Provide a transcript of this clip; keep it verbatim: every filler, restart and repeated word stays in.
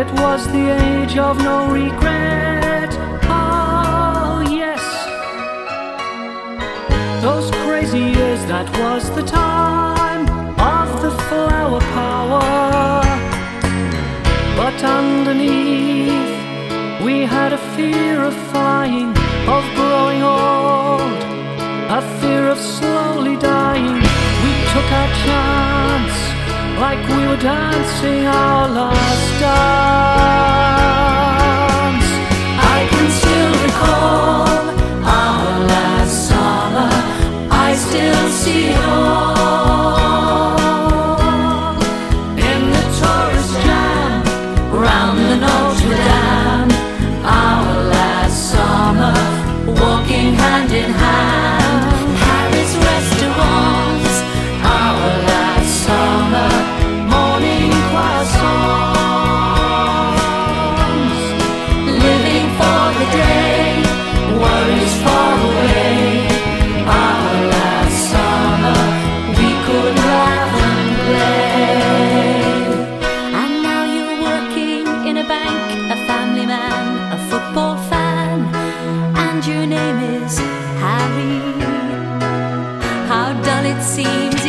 was the age of no regret. Oh yes, those crazy years, that was the time of the flower power. But underneath, we had a fear of flying, of growing old, a fear of slowly dying. We took our chance like we were dancing our last dance. I can still recall our last summer, I still see it all. In the tourist jam round the Notre Dame, our last summer, walking hand in hand. Paris restaurants, our last summer, morning croissants. Living for the day, worries far away. Our last summer, we could laugh and play. And now you're working in a bank, a family man, a football fan, and your name is Harry. How dull it seems